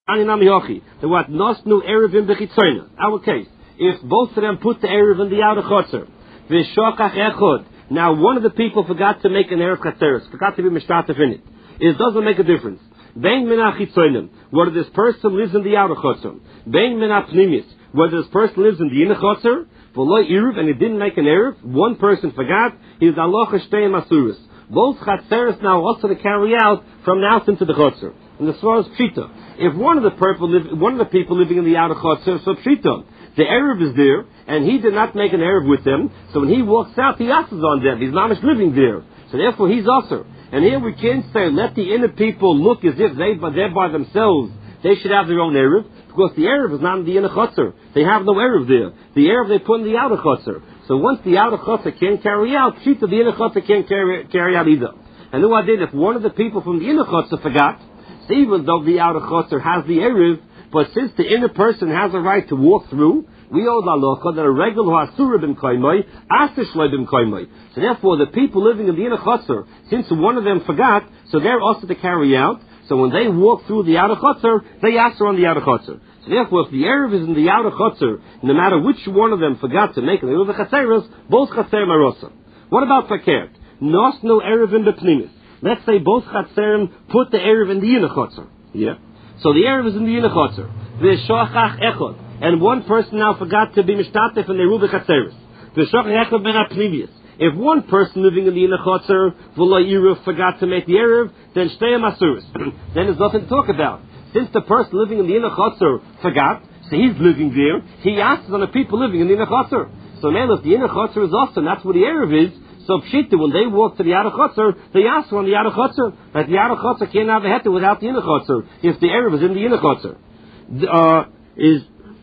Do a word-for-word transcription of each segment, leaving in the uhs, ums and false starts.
The what nosnu erevim bechitzoyna. Our case, if both of them put the erev in the outer chotzer, v'shokach echod. Now one of the people forgot to make an erev chatzeres, forgot to be mishtatef in it. It doesn't make a difference. Bein min hachitzoynim, whether this person lives in the outer chotzer. Bein min hapnimis, whether this person lives in the inner chotzer. V'lo erev, and he didn't make an erev. One person forgot. He's alocha shtei masuris. Both chatzeres now also to carry out from now into the chotzer. And the swar is pshita. If one of the people, live, one of the people living in the outer chotzer, so pshita, the erev is there, and he did not make an erev with them. So when he walks out, he asks on them. He's not living there. So therefore, he's usher. And here we can't say let the inner people look as if they, they're by themselves. They should have their own erev, because the erev is not in the inner chotzer. They have no erev there. The erev they put in the outer chotzer. So once the outer chotzer can't carry out, pshita, the inner chotzer can't carry, carry out either. And who I did, if one of the people from the inner chotzer forgot, so even though the outer chotzer has the erev, but since the inner person has a right to walk through, we owe the halacha that a regular hasura b'm koimoi, asish b'm koimoi. So therefore, the people living in the inner chotzer, since one of them forgot, so they're also to carry out. So when they walk through the outer chotzer, they ask on the outer chotzer. So therefore, if the erev is in the outer chotzer, no matter which one of them forgot to make it, the chatzeres, both chatzerim are also. What about fakert? Nos no erev in the pnimis. Let's say both chatzerim put the erev in the inner chotzer. Yeah. So the erev is in the inner chotzer. V'shachach echod. And one person now forgot to be mishtatef and they rule the chatzeres. V'shachach echod ben hapnimius. If one person living in the inner chotzer, v'lo erev, forgot to make the erev, then shtei masuris. Then there's nothing to talk about. Since the person living in the inner chotzer forgot, so he's living there, he asks on the people living in the inner chotzer. So now if the inner chotzer is awesome, that's where the erev is. So pshita, when they walk to the outer chotzer, they ask on the outer chotzer. That the outer chotzer can't have a heter without the inner chotzer, if the erev is in the inner chotzer. Uh, is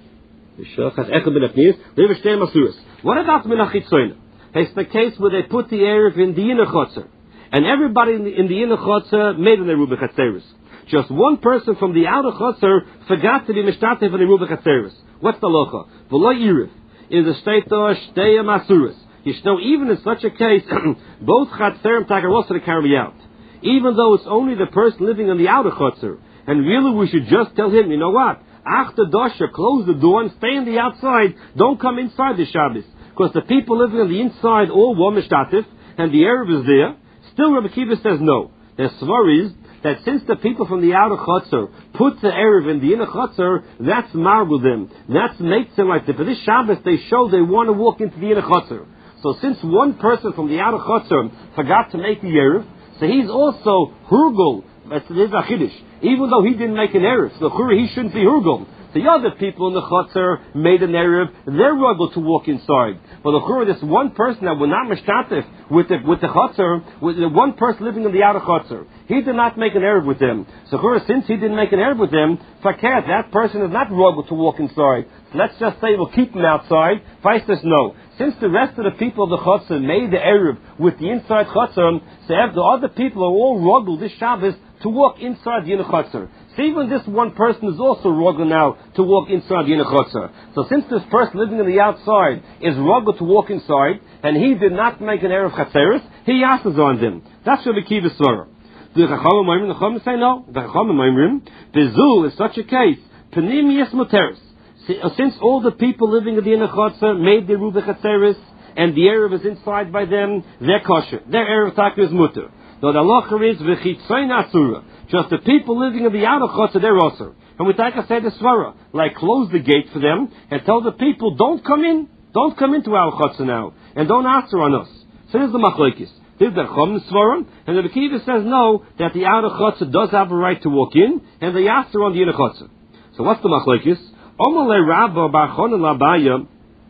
what about minachitzoyna? It's the case where they put the erev in the inner chotzer, and everybody in the, in the inner chotzer made an eruv chatzeres. Just one person from the outer chotzer forgot to be mishtatef in the eruv chatzeres. What's the locha? V'lo erev is a state of shtei masuris. You know, even in such a case, both chatzerim take are also to carry out. Even though it's only the person living in the outer chotzer. And really we should just tell him, you know what? After Dasha, close the door and stay on the outside. Don't come inside the Shabbos. Because the people living on the inside all were mishtatif, and the erev is there. Still Rabbi Kiva says no. The svar is that since the people from the outer chotzer put the erev in the inner chotzer, that's marvel them. That's makes them like that. For this Shabbos they show they want to walk into the inner chotzer. So since one person from the outer chotzer forgot to make the erev, so he's also hurgul. That's the chiddush. Even though he didn't make an erev, so he shouldn't be hurgul. The other people in the chotzer made an erev; they're able to walk inside. But the this one person that were not mishtatef with the with the chotzer, with the one person living in the outer chotzer, he did not make an erev with them. So since he didn't make an erev with them, fakir, that person is not able to walk inside. So let's just say we'll keep him outside. Vice says no. Since the rest of the people of the chotzer made the erev with the inside chotzer, so the other people are all rogel this Shabbos to walk inside the inner chotzer. So even this one person is also rogel now to walk inside the inner chotzer. So since this person living on the outside is rogel to walk inside, and he did not make an erev chatzeres, he asks on them. That's Rabbi Kiva's svara. The Chachamim Oimrim, the Chachamim say no. The Chachamim Oimrim, Bezu is such a case. Penimius muteris. Since all the people living in the inner chotzer made the eruv chatzeres, and the erev is inside by them, they're kosher. Their erev taka is muter. So the halacha is v'chitzoin asura. Just the people living in the outer chotzer, they're also. And we take a say the svara, like close the gate for them and tell the people, don't come in, don't come into our chotzer now, and don't answer on us. So this is the machlokes. This is the chum svara, and the Kiva says no, that the outer chotzer does have a right to walk in, and they answer on the inner chotzer. So what's the machlokes? Omale rabba bachon labaya.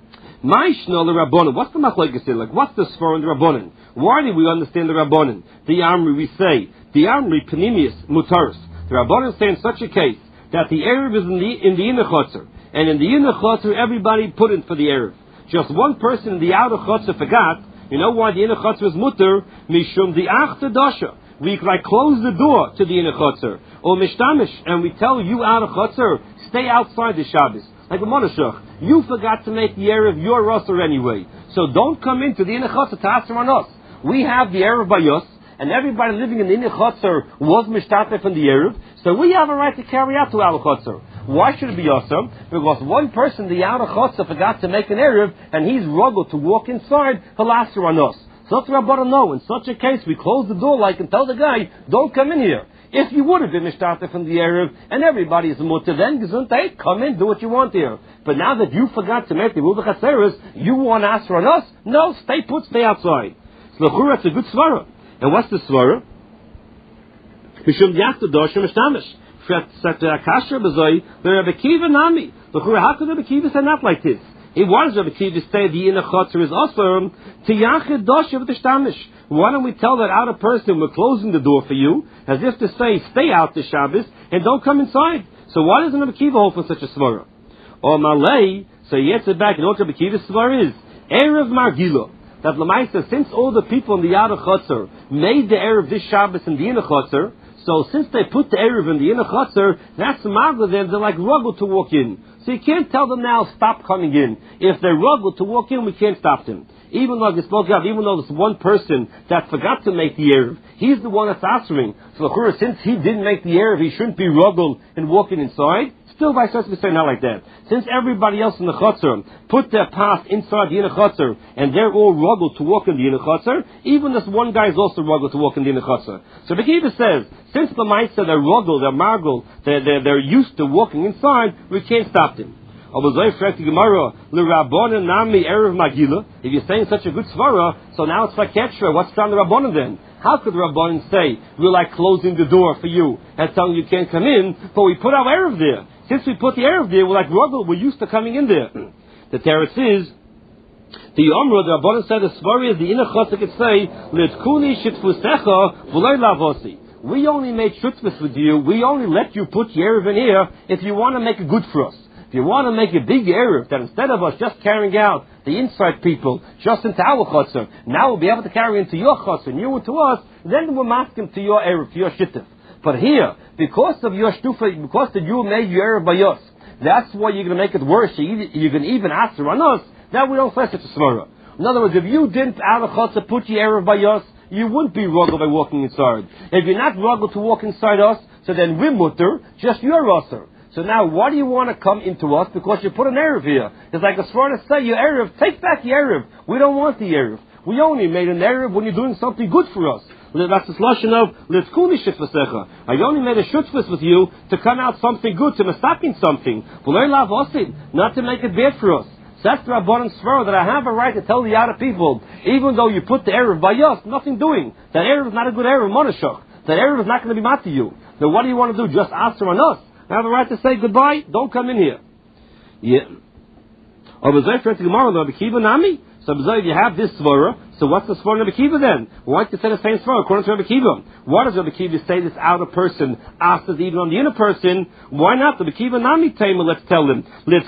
Maishno the rabbonin. What's the machlokes here? Like what's the svara in the rabbonin? Why do we understand the rabbonin? The Amri we say the Amri penimius mutaris. The rabbonin say in such a case that the erev is in the in the inner chotzer, and in the inner chotzer everybody put in for the erev. Just one person in the outer chotzer forgot. You know why the inner chotzer is mutter? Mishum the achta dasha. We like close the door to the inner chotzer, or mishtamish, and we tell you outer chotzer stay outside the Shabbos. Like a monashach, you forgot to make the erev your roster anyway, so don't come into the inner chotzer to answer on us. We have the erev by us, and everybody living in the Inner Chotzer was Mishtatef from the Erev, so we have a right to carry out to our Chotzer. Why should it be awesome? Because one person, the outer Chotzer, forgot to make an Erev, and he's ruggled to walk inside, he'll answer on us. So that's what Rabbanan know. In such a case, we close the door like and tell the guy, don't come in here. If you would have been Mishtatef from the Erev, and everybody is mutter, then Gesundheit, come in, do what you want here. But now that you forgot to make the Ruba Chaseres, you want to answer on us? No, stay put, stay outside. So L'chura, it's a good svara. And what's the svara? Mishum Yachta Doshim Mishtamish. Set Akasha B'zoi, the Rebbe Kiva Nami. L'chura, how could Rebbe Kiva say not like this? He wants Rebbe Kiva to say the Inner Chotzer is also to Yachid Doshim V'tishtamish. Why don't we tell that outer person we're closing the door for you, as if to say, stay out this Shabbos and don't come inside? So why doesn't Rebbe Kiva hold for such a svara? Or Malay, so he gets it back, and what Rebbe Kiva's svara is, Erev Margila. That Lamaisa, since all the people in the outer Chotzer made the Erev this Shabbos in the Inner Chotzer, so since they put the Erev in the Inner Chotzer, that's the Magla them, they're like ruggled to walk in. So you can't tell them now, stop coming in. If they're ruggled to walk in, we can't stop them. Even though they spoke out, even though there's one person that forgot to make the Erev, he's the one that's answering. So since he didn't make the Erev, he shouldn't be ruggled and walking inside. Still, by such we say not like that. Since everybody else in the Chotzer put their path inside the Inner Chotzer, and they're all ruggled to walk in the Inner Chotzer, even this one guy is also ruggled to walk in the Inner Chotzer. So the Kiva says, since the Maisa, they're ruggled, they're margled, they're, they're, they're used to walking inside, we can't stop them. If you're saying such a good svara, so now it's like Ketra, what's from the Rabbanan then? How could the Rabbanan say, we're like closing the door for you and telling you can't come in, but we put our Erev there. Since we put the Erev there, we're like ruggle, we're used to coming in there. The Teretz is, the Yomra, the Rabbanan said, the svara is the Inner Chotzer could say, L'tkuni shitfusecha v'loi lavosi. We only made shutfus with you, we only let you put your Erev in here if you want to make it good for us. If you want to make a big Erev, that instead of us just carrying out the inside people just into our Chotzer, now we'll be able to carry into your Chotzer, and you into us, then we'll mask him to your Erev, to your Shittif. But here, because of your Shtufa, because that you made your Erev by us, that's why you're going to make it worse. You're going to even answer on us, that we don't say such a svara. In other words, if you didn't out of Chotzer put your Erev by us, you wouldn't be ruggled by walking inside. If you're not ruggled to walk inside us, so then we're mutter, just your Rosser. So now, why do you want to come into us? Because you put an Erev here. It's like a svara to say, your Erev, take back your Erev. We don't want the Erev. We only made an Erev when you're doing something good for us. That's the lashon of, L'tkuni shitfusecha. I only made a shutfus with you to come out something good, to mistaking something. Not to make it bad for us. So that's the Rabbanan svara, that I have a right to tell the other people, even though you put the Erev by us, nothing doing. That Erev is not a good Erev, monashach. That Erev is not going to be mat to you. Then what do you want to do? Just answer on us. I have a right to say goodbye. Don't come in here. Yeah. So if you have this svara, so what's the svara of Rebbe Kiva then? Why don't you say the same svara according to Rebbe Kiva? Why does Rebbe Kiva say this outer person asks even on the inner person? Why not? Rebbe Kiva nami tema, let's tell them. Let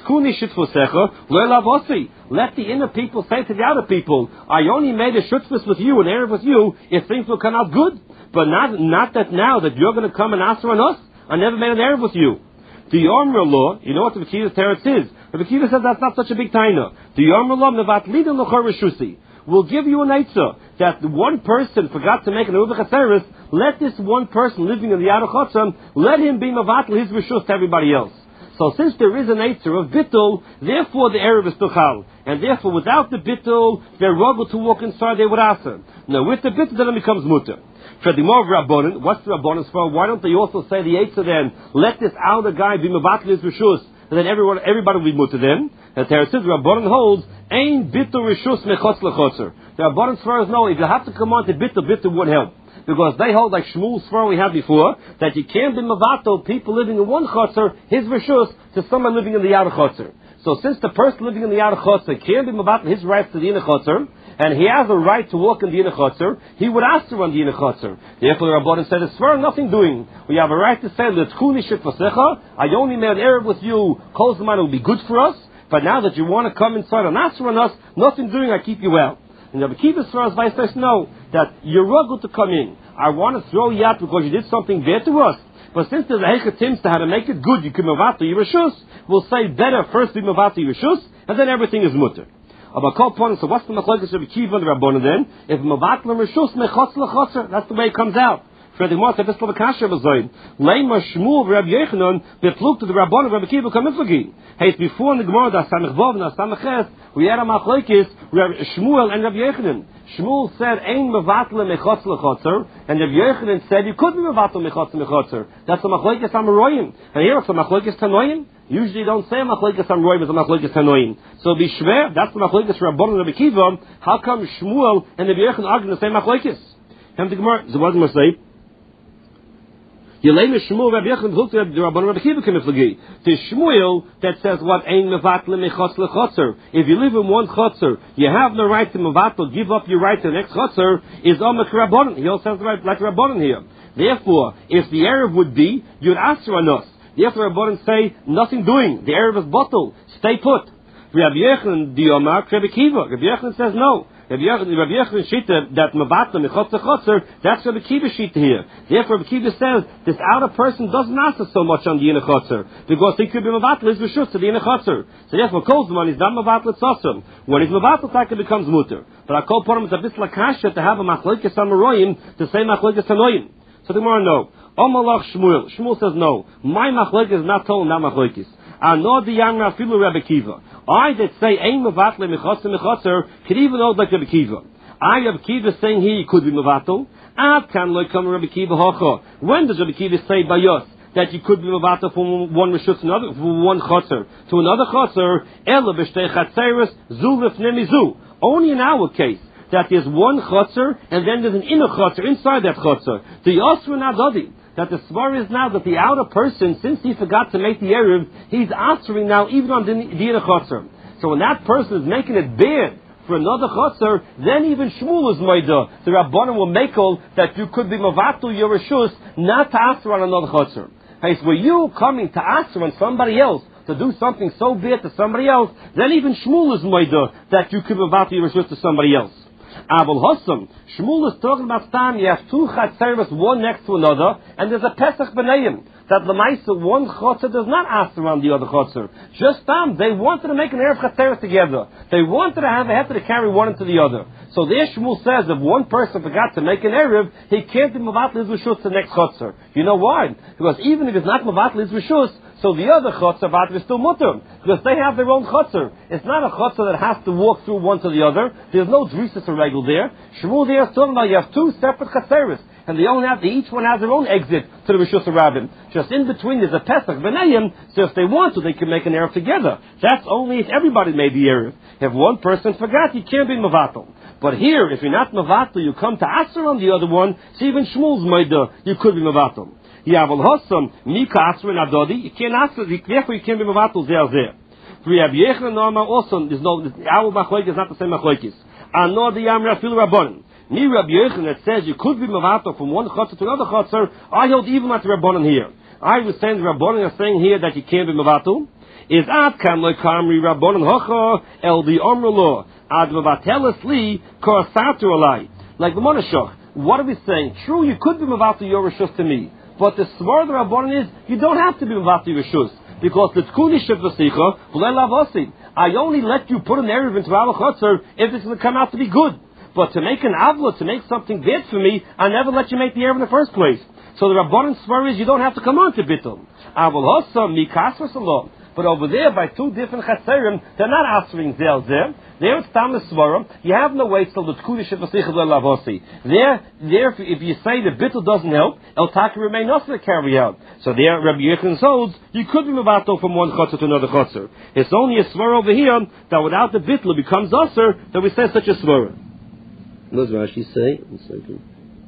the inner people say to the outer people, I only made a shutfus with you, an Erev with you, if things will come out good. But not, not that now that you're going to come and answer on us. I never made an Erev with you. The Yomra law, you know what the Rebbe Kiva's teretz is? The Rebbe Kiva says that's not such a big taina. The Yomra law, nevat lidan l'chor reshusi. We'll give you an eitzah that one person forgot to make an Ruba Chaseres. Let this one person living in the outer Chotzer, let him be mavatl his reshus to everybody else. So since there is an eitzah of bittul, therefore the Erev is tuchal. And therefore without the bittul, they're ruggled to walk inside, they would answer. Now with the bittul, then it becomes mutter. For the more of Rabbanan, what's the Rabbanan's for? Why don't they also say the eitzah then, let this outer guy be mavatl his reshus, and then everyone, everybody will be mutter then? And there it says, Rabbanan holds, Ein bittul reshus mechotz lechotzer. The Rabbanan's for is no, if you have to come on to bittul, bittul won't help. Because they hold like Shmuel's svara we had before, that you can't be mavato people living in one chotzer, his reshus, to someone living in the outer chotzer. So since the person living in the outer chotzer can't be mavato his rights to the inner chotzer, and he has a right to walk in the inner chotzer, he would ask to run the inner chotzer. Therefore the Rabbanan said, it's svara nothing doing. We have a right to say, L'tkuni shitfusecha, I only made an Erev with you, Kol Zman will be good for us, but now that you want to come inside and answer on us, nothing doing, I keep you out. And the Kiva's svara is vice versa, no, that you're ruggled to come in. I want to throw you out because you did something bad to us. But since there's a hechatim to how to make it good, you can mavato your reshus, we'll say better first be mavato your reshus, and then everything is mutter. About Kol Ponim, so what's the Machlokes Rabbi Kiva and the Rabbanan then? If Mavatl Rishus Mechotz Lechotzer, that's the way it comes out. For the Gemara, this little kasha was saying, Leima Shmuel Rabbi Yechanan beplug to the Rabbanan Rabbi Kiva Kamiflagi. Hey, it's before in the Gemara that Samech Vav and Samech Ches, we had a Machlokes Shmuel and Rabbi Yechanan. Shmuel said, Ein Mavatl Mechotz Lechotzer, and Rabbi Yechanan said, you could be Mavatl Mechotz Lechotzer. That's the Machlokes Amaroyim. And here it's the Machlokes Tanoim. Usually you don't say Machlokes Amaroyim, it's a Machlokes Tanoim. So be shver, that's the Machlokes Rabbanan Rabbi Kiva. How come Shmuel and Rabbi Yechanan argue the same Machlokes? And the Gemara, so what does it say? Yelena Shmuel Rabbi Yechanan looked at the Rabbanan Rabbi Kiva Kamiflagi. To Shmuel that says what Ein Mevatl Mechotz Lechotzer. If you live in one chotzer, you have no right to Mevatl, give up your right to the next chotzer, is Omek Rabbanan. He also says right like Rabbanan here. Therefore, if the Erev would be, you'd ask on us. Therefore Rabbanan say, nothing doing. The Erev is bottled. Stay put. Rabbi Yechanan Diomar Rabbi Kiva. Rabbi Yechanan says no. Rabbi Yechanan Shita that Mavatl Mechotz Lechotzer, that's Rabbi Kiva Shita here. Therefore Rabbi Kiva says this outer person doesn't answer so much on the inner chotzer because he could be Mavatl his Rishus to the inner chotzer. So therefore Kolzman is not Mavatl it's awesome. When he's Mavatl it becomes mutter. But I call upon him it's a bit like Hasha to have a Machlokes Amaroyim to say Machlokes Tanoim. So the Gemara no. Omalach Shmuel. Shmuel says no. My Machlokes is not told not Machlokes. I know the young Rafilu Rabbi Kiva. I that say Ein Mavatl Mechotzer Mechotzer could even know like Rabbi Kiva. I Rabbi Kiva saying here he could be Mavatl. Ad can like come Rabbi Kiva Hocha. When does Rabbi Kiva say by us that you could be Mavatl from one Rishus to another, from one Chotzer to another Chotzer? Ela b'shtei Chatzeres zu lefnei mizu. Only in our case that there's one Chotzer and then there's an inner Chotzer inside that Chotzer. The Yosra Nadodi. That the svar is now that the outer person, since he forgot to make the Erev, he's answering now even on the, the inner chotzer. So when that person is making it bad for another chotzer, then even Shmuel is Maida. The Rabbanan will make all that you could be Mavatl your Rishus, not to answer on another chotzer. Hey, so were you coming to answer on somebody else, to do something so bad to somebody else, then even Shmuel is Maida that you could be Mavatl your Rishus to somebody else. Abel Hossam, Shmuel is talking about time you have two chatzeres, one next to another, and there's a Pesach B'nayim. That Lamaisa, one chotzer does not ask around the other chotzer. Just time, they wanted to make an Erev chatzeres together. They wanted to have a heter to carry one into the other. So there Shmuel says if one person forgot to make an Erev, he can't be Mavatl his Rishus to the next chotzer. You know why? Because even if it's not Mavatl his Rishus, so the other chotzer vatr is still mutter because they have their own chotzer. It's not a chotzer that has to walk through one to the other. There's no drisas or regel there. Shmuel there is talking about you have two separate chatzeres, and they only have to, each one has their own exit to the Rishus Rabbim. Just in between there's a Pesach B'nayim, so if they want to, they can make an Erev together. That's only if everybody made the Erev. If one person forgot, you can't be Mavatl. But here, if you're not Mavatl, you come to Aser on the other one, so even Shmuel's Maida, you could be Mavatl. Yavel Hossam, Mika Aser and Adodi, you can't ask, therefore you can't be Mavatl there, there. For Rabbi Yechanan Norma also, there's no, our Machlokes is not the same Machlokes. Anor the Yam Rafil Rabbanan. Me Rabbi Yechanan that says you could be Mavatl from one chotzer to another chotzer, I hold even at the Rabbanan here. I was saying the Rabbanan are saying here that you can't be Mavatl. Is Ad Kam Lo Kamri Rabbanan Hocha El the Omrlo Ad Mavateles Li Korsatu Alai. Like the Monashach. What are we saying? True, you could be Mavatl your Rishus to me. But the svar of the Rabbanan is, you don't have to be Mavatl your Rishus. Because the Tkuni Shef Vasicha, V'lei Lavasi. I only let you put an Erev into our chotzer if it's going to come out to be good. But to make an avla, to make something bad for me, I never let you make the Erev in the first place. So the Rabbanan svar is, you don't have to come on to Bittul. Avol Hossa, Mikasra Salom. But over there, by two different chatzerim, they're not answering Zel Zel. There it's Tam Svarim. You have no way till the Tkuni Shef Vasicha V'lei Lavasi. There, there, if you say the Bittul doesn't help, El Taki remain also to carry out. So there, Rabbi Yechanan holds, you could be Mavato from one chotzer to another chotzer. It's only a svar over here that without the Bittul it becomes Aser that we say such a svar. What does Rashi say? One second.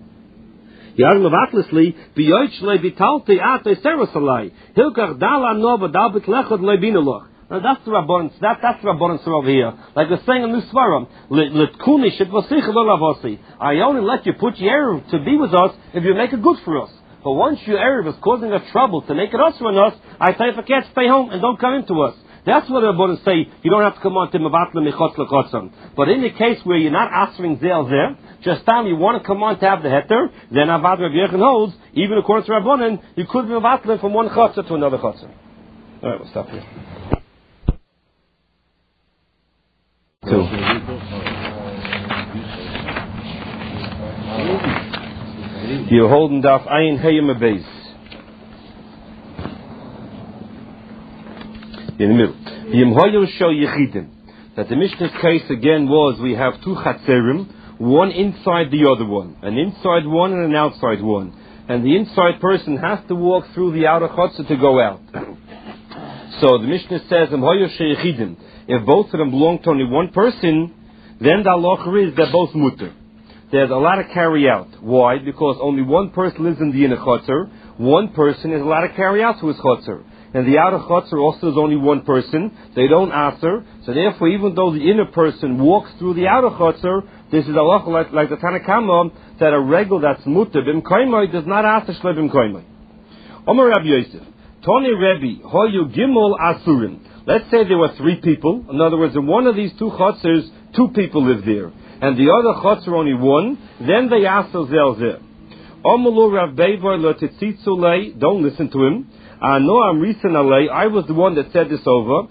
Yar Mavatlisli, Biyoichle Vitalte Ate Serasalai. Hilkach Dala Nova Dalbit Lechot Lebinaloch. Now that's the Rabbanan, that, that's the Rabbanan over here. Like we're saying in the Svarim, Litkuni Shit Vasicha V'lavasi. I only let you put your Erev to be with us if you make it good for us. But once your Erev is causing us trouble to make it us on us, I say if I can't stay home and don't come into us. That's what the Rabbanan say. You don't have to come on to Mavatl Mechotz Lechotzam. But in the case where you're not answering Zel Zel, just time you want to come on to have the heter, then Avad Rabbi Yechanan holds, even according to Rabbanan, you could be Mavatl from one chotzer to another chotzer. All right, we'll stop here. Two. You're holding Daf Ayin Hayim Beis. In the middle. Yimhoyu Shel Yechidim. That the Mishnah's case again was we have two chatzerim, one inside the other one, an inside one and an outside one, and the inside person has to walk through the outer chutzah to go out. So the Mishnah says Yimhoyu Shel Yechidim. If both of them belong to only one person, then the halacha is they're both mutter. There's a lot of carry out. Why? Because only one person lives in the inner chutzah. One person is allowed to carry out to his chutzah. And the outer chutzah also is only one person. They don't aser. So therefore, even though the inner person walks through the outer chutzah, this is halacha like, like the Tanakama, that a regel that's mutter bim koimai does not aser shle bim koimai. Omer Rabbi Yosef, Toni Rebbe, hoyu gimel asurim. Let's say there were three people. In other words, in one of these two chutzahs, two people live there. And the other chutzah only one, then they ask themselves there. Don't listen to him. I know Amrisa Nalei. I was the one that said this over.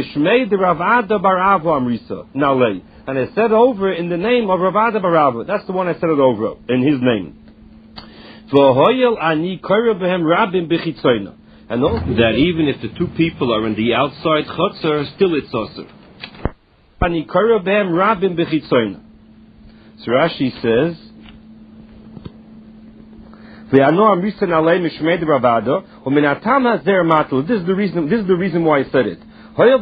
And I said over in the name of Ravada Barava. That's the one I said it over in his name. And also that even if the two people are in the outside chutzah, still it's osur. So Rashi says, this is the reason. This is the reason why I said it. Whereas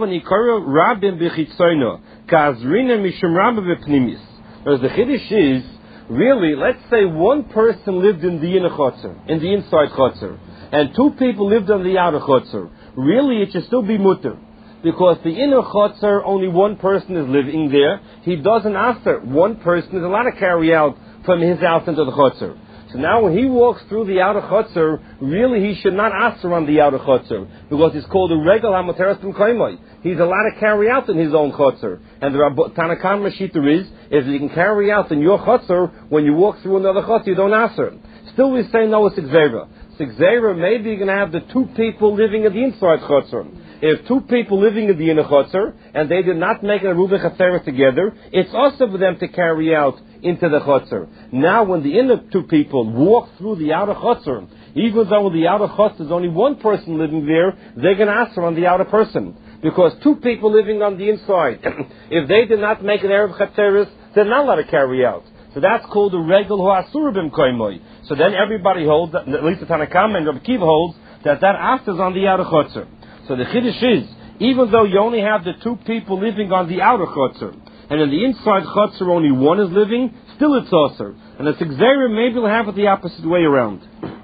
the chiddush is really, let's say one person lived in the inner chutzah, in the inside chutzah, and two people lived on the outer chutzah. Really, it should still be mutter. Because the inner chutzah, only one person is living there. He doesn't aser. One person is allowed to carry out from his house into the chutzah. So now when he walks through the outer chutzah, really he should not aser on the outer chutzah. Because it's called a regel hamoteres b'm koimai. He's allowed to carry out in his own chutzah. And the Tanakam Mashita is, if you can carry out in your chutzah, when you walk through another chutzah, you don't aser. Still we say no, it's Xera. Xera, maybe you're going to have the two people living in the inside chutzah. If two people living in the inner chutzah, and they did not make a Reuben Chatzeret together, it's also for them to carry out into the chutzah. Now when the inner two people walk through the outer chutzah, even though the outer chutzah is only one person living there, they're going to ask on the outer person. Because two people living on the inside, if they did not make an Erev Chatzeret, they're not allowed to carry out. So that's called the regel hu asur bim koimoi. So then everybody holds, at least the Tanakam and Rabbi Kiva holds, that that aster is on the outer chutzah. So the chiddush is, even though you only have the two people living on the outer chutzah, and in the inside chutzah only one is living, still it's osur. And it's Xera, maybe we'll have it the opposite way around.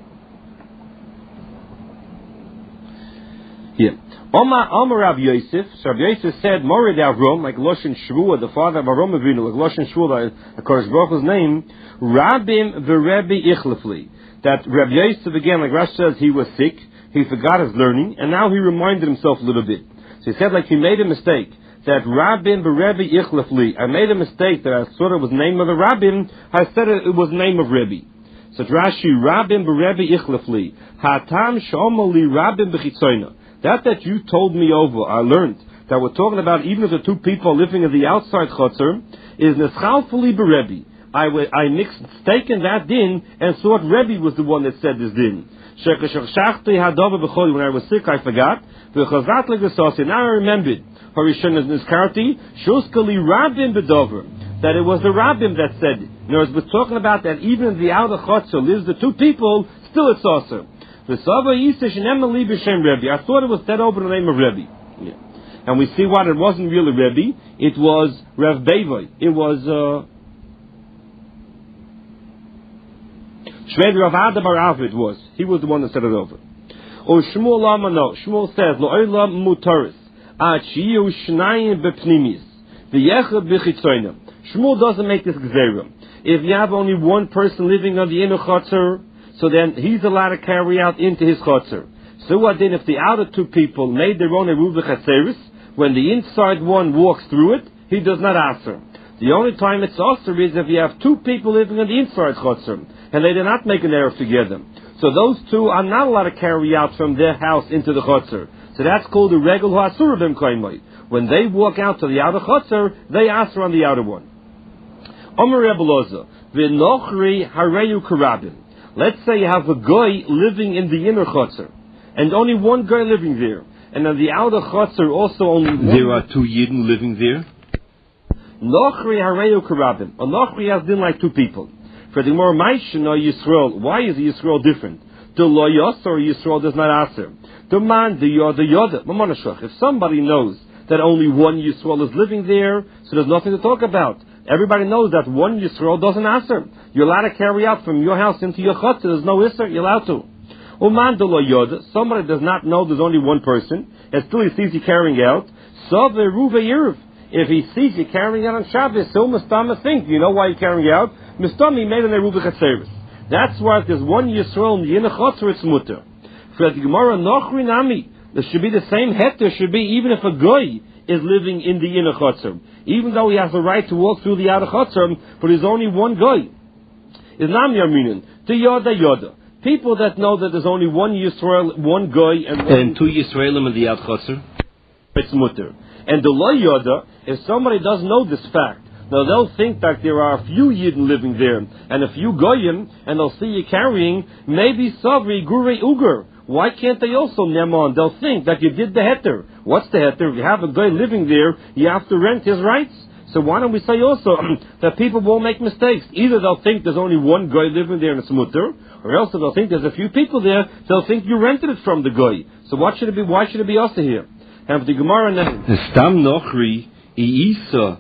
Here. Omar Omar Rav Yosef, so Rav Yosef said, Morid Avrom, like Loshen Shvuah, the father of Avrom Avinu, like Loshen Shvuah, of course, Baruch's name, Rabim v'Rebbe Ichlefli. That Rav Yosef, again, like Rashi says, he was sick, he forgot his learning, and now he reminded himself a little bit. So he said, like, he made a mistake, that Rabim v'Rebbe Ichlefli. I made a mistake that I thought it was the name of the Rabim, I said it, it was the name of Rebbe. So Rashi, Rabim v'Rebbe Ichlefli. Hatam sh'omali Rabim b'chitzoyna. That that you told me over, I learned that we're talking about even if the two people are living in the outside chutzah, is neschalfuli b'Rebbe. I I mixed mistaken that din and thought Rebbe was the one that said this din. When I was sick, I forgot. Now I remembered. That it was the Rabbim that said it. In other words, we're talking about that even in the outer chutzah lives the two people, still it's also. I thought it was said over the name of Rebbe. Yeah. And we see what it wasn't really Rebbe. It was Rav Bevoi. It was uh, Shved Rav Ada Bar Av it was. He was the one that said it over. Or Shmuel Lama no. Shmuel says, Lo'olam mutaris. Achiyu shnayim bepnimis. V'yechad b'chitzoyna. Shmuel doesn't make this gzeira. If you have only one person living on the inner chutzah, so then he's allowed to carry out into his chutzah. So what then if the outer two people made their own eruv v'chatzeris, when the inside one walks through it, he does not aser. The only time it's aser is if you have two people living on the inside chutzah, and they did not make an eruv together. So those two are not allowed to carry out from their house into the chutzah. So that's called the regel hu asur b'm koimai. When they walk out to the outer chotzer, they ask on the outer one. Omer Rebbe Loza, v'nochri hareyu karabim. Let's say you have a guy living in the inner chotzer, and only one guy living there, and on the outer chotzer also only one. There are two Yidden living there. Nochri hareyu karabim. A nochri has been like two people. For the more Maishana Yisrael, why is Yisrael different? The lo yasser Yisrael does not answer. The man, the yoda, yoda, mamonashach. If somebody knows that only one Yisrael is living there, so there's nothing to talk about. Everybody knows that one Yisrael doesn't answer. You're allowed to carry out from your house into your chutz. There's no isser. You're allowed to. Uman de lo yoda. Somebody does not know there's only one person, and still he sees you carrying out. So ve'ruve yirv. If he sees you carrying out on Shabbos, so mustama think. You know why you're carrying out? Mustami made an eruv chatzeres. That's why if there's one Yisrael in the inner chotzer, it's mutter. For the Gemara nochri nami, there should be the same heter. Should be even if a goy is living in the inner chotzer, even though he has the right to walk through the outer chotzer, but there's only one goy. Is nami arminin the yoda yoda. People that know that there's only one Yisrael, one goy, and one and two Yisraelim in the outer chotzer, it's mutter. And the lo yoda, if somebody doesn't know this fact, now they'll think that there are a few Yidden living there and a few Goyim, and they'll see you carrying maybe Savri Gurei Uger. Why can't they also Nemon? They'll think that you did the heter. What's the heter? If you have a guy living there, you have to rent his rights. So why don't we say also that people won't make mistakes? Either they'll think there's only one guy living there and it's mutter, or else they'll think there's a few people there. They'll think you rented it from the guy. So what should it be? Why should it be also here? And the Gemara name. Stam Nochri Iisa.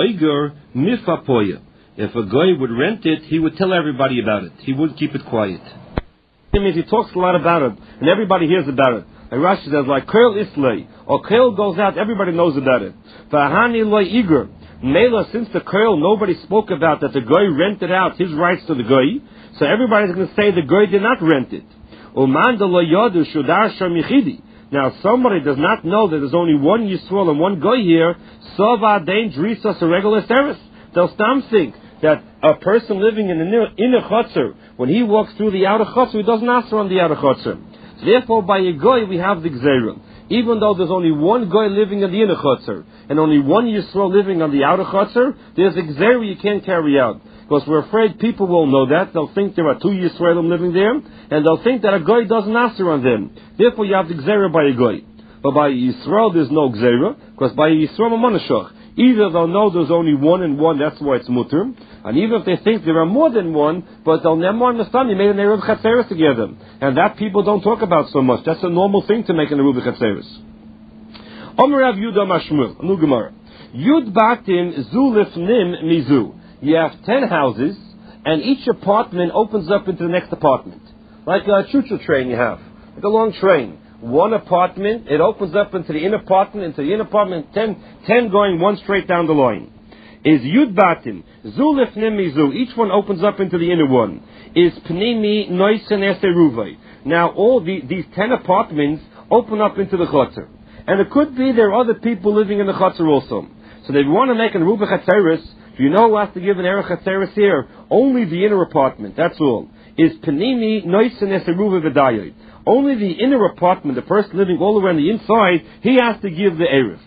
If a guy would rent it, he would tell everybody about it. He wouldn't keep it quiet. It means he talks a lot about it, and everybody hears about it. Like Rashi says, like Kail Islay, or Kail goes out, everybody knows about it. Vahani loy iger. Mela, since the Kail, nobody spoke about that the guy rented out his rights to the guy, so everybody's going to say the guy did not rent it. Umanda lo yodu shudar shamichidi. Now, somebody does not know that there's only one Yisrael and one Goy here. Sova dein drisas a regular service. They'll stam think that a person living in the inner, inner chotzer, when he walks through the outer chotzer, he doesn't answer on the outer chotzer. So therefore, by a Goy, we have the gzeira. Even though there's only one Goy living in the inner chotzer and only one Yisrael living on the outer chotzer, there's a gzeira you can't carry out. Because we're afraid people will know that. They'll think there are two Yisraelim living there, and they'll think that a Goy doesn't answer on them. Therefore, you have the Gzeira by a Goy. But by Yisrael, there's no Gzeira, because by Yisrael, Mamonashach. Either they'll know there's only one and one, that's why it's mutter, and even if they think there are more than one, but they'll never understand, you made an Eruv Chatzeres together. And that people don't talk about so much. That's a normal thing to make an Eruv Chatzeres. Omer Rav Yudah Mashmul, Anu Gemara. Yud Batim Zulif Nim Mizu. You have ten houses, and each apartment opens up into the next apartment. Like a choo-choo train you have, like a long train. One apartment, it opens up into the inner apartment, into the inner apartment, ten, ten going one straight down the line. Is Yud Batim, Zulif Nimizu, each one opens up into the inner one. Is Pnimi Noisen Eseruvai. Now all the, these ten apartments open up into the Chotzer. And it could be there are other people living in the Chotzer also. So they want to make an Ruba Chatzeres. You know who has to give an Erech Chatzeres here? Only the inner apartment, that's all. Is Panini Noisen Eseruva V'dayoi. Only the inner apartment, the person living all the way on the inside, he has to give the Erech.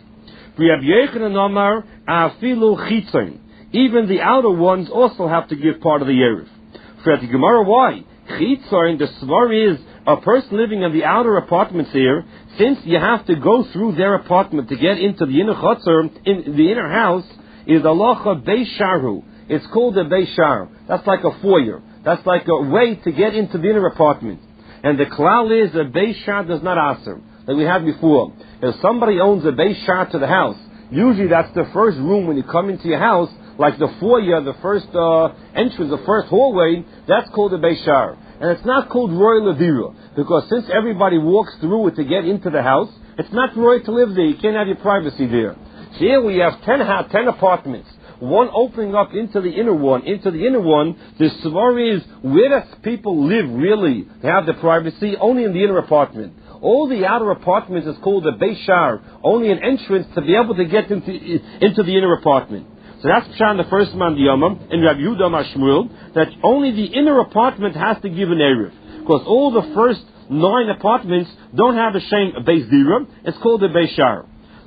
Even the outer ones also have to give part of the Erech. For the Gemara, why? Chitzain, the svar is a person living in the outer apartments here, since you have to go through their apartment to get into the inner Chotzer, in the inner house, is Alacha Beisharu. It's called a Beishar. That's like a foyer. That's like a way to get into the inner apartment. And the klal is a Beishar does not answer, like we had before. If somebody owns a Beishar to the house, usually that's the first room when you come into your house, like the foyer, the first uh, entrance, the first hallway, that's called a Beishar. And it's not called Roy Levira, because since everybody walks through it to get into the house, it's not Roy to live there. You can't have your privacy there. So here we have ten, ten apartments, one opening up into the inner one, into the inner one. The svar is, where does people live really? They have the privacy only in the inner apartment. All the outer apartments is called a Beishar, only an entrance to be able to get into, into the inner apartment. So that's Pshan, the first man, the Yomam, and Rav Yudah Mashmuel, that only the inner apartment has to give an Erev. Because all the first nine apartments don't have a Shem Beis Dira, it's called a Beishar.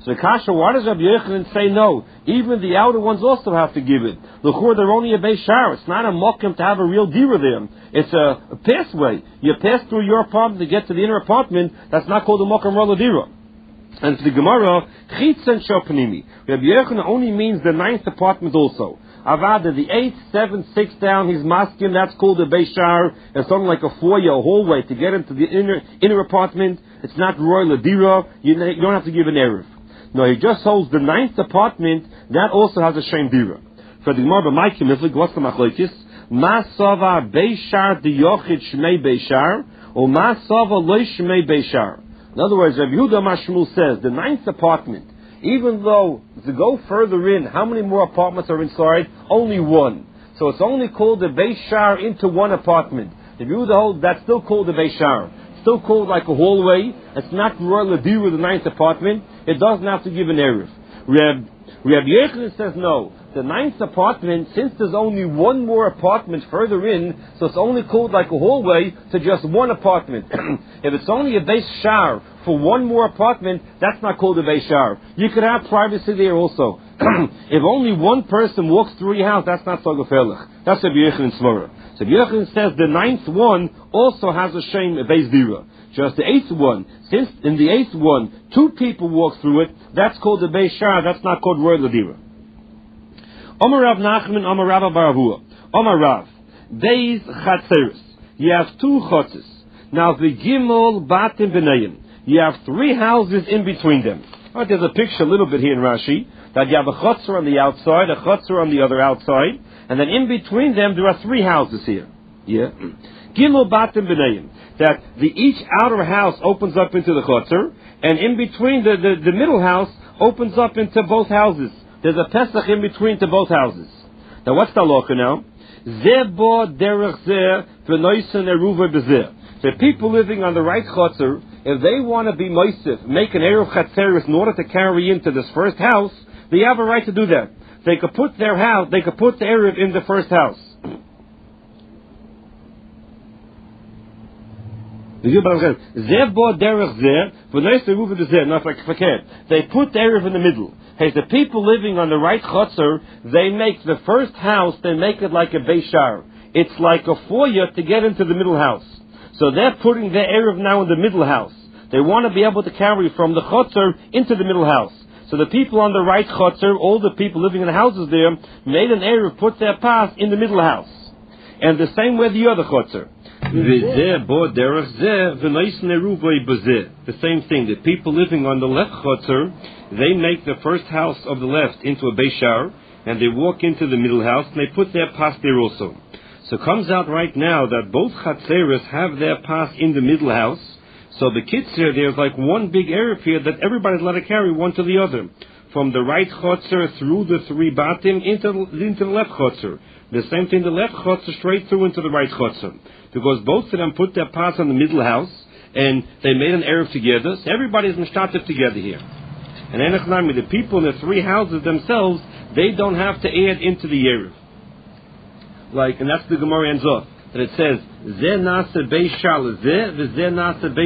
So Kasha, why does Rabbi Yochanan say no? Even the outer ones also have to give it. L'chur, they're only a Beis Shar. It's not a mokum to have a real dira there. It's a, a passway. You pass through your apartment to get to the inner apartment. That's not called a mokum rola dira. And for the Gemara, chitz and shopnimi. Rabbi Yochanan only means the ninth apartment also. Avada, the eighth, seventh, sixth down, he's masking, that's called a Beis Shar. It's something like a foyer, a hallway to get into the inner inner apartment. It's not royal adira. You, you don't have to give an erev. No, he just holds the ninth apartment, that also has a shem dira. For the Gemara, my kimiflik, what's the machlokes? Ma sava Beis Shar di yochid shmei Beis Shar, or ma sava loy shmei Beis Shar. In other words, Rabbi Yehuda Mashmul says, the ninth apartment, even though to go further in, how many more apartments are inside? Only one. So it's only called the Beis Shar into one apartment. If you hold, that's still called the Beis Shar. It's still called like a hallway. It's not royal adira with the ninth apartment. It doesn't have to give an erev. Reb, Reb Yochanan says no. The ninth apartment, since there's only one more apartment further in, so it's only called like a hallway to just one apartment. If it's only a Beis Shar for one more apartment, that's not called a Beis Shar. You could have privacy there also. If only one person walks through your house, that's not so gefährlich. That's Rabbi Yochanan's svara. So Rabbi Yochanan says the ninth one also has a shem, a Beis Dira. Just the eighth one, since in the eighth one, two people walk through it, that's called the Beis Shar, that's not called royal Dira. Omar Rav Nachman, Omar Rav Baravua. Omar Rav, Beis Chatzeres. You have two chutzes. Now the Gimel Batim B'nayim. You have three houses in between them. Right, there's a picture a little bit here in Rashi, that you have a chutzner on the outside, a chutzner on the other outside, and then in between them there are three houses here. Yeah. Gimel Batim B'nayim. That the each outer house opens up into the chutzner, and in between the, the, the middle house opens up into both houses. There's a Pesach in between to both houses. Now what's the halacha now? Zebo derech zeh v'noisen eruva bezeh. The people living on the right chutzner, if they want to be moisif, make an eruv chatzeres in order to carry into this first house, they have a right to do that. They could put their house, they could put the eruv in the first house. Zebo derech zeh v'noisen eruva bezeh. Not like fakir. They put the eruv in the middle. Hey, the people living on the right chutzner, they make the first house, they make it like a Beis Shar. It's like a foyer to get into the middle house. So they're putting their eruv now in the middle house. They want to be able to carry from the chutzner into the middle house. So the people on the right chutzner, all the people living in the houses there, made an eruv, put their pas in the middle house. And the same way the other chutzner. The same thing. The people living on the left chutzner, they make the first house of the left into a Beis Shar, and they walk into the middle house, and they put their pas there also. So it comes out right now that both chatzeres have their pas in the middle house. So the kitzur, there's like one big eruv here that everybody's allowed to carry one to the other. From the right chotzer through the three batim into, into the left chotzer. The same thing, the left chotzer straight through into the right chotzer. Because both of them put their pas on the middle house, and they made an eruv together, so everybody's mishtatif together here. And Enochnami, the people in the three houses themselves, they don't have to add into the eruv. Like, and that's the Gemara ends off, that it says, Zeh nase Beis Shar lezeh, v'zeh nase Beis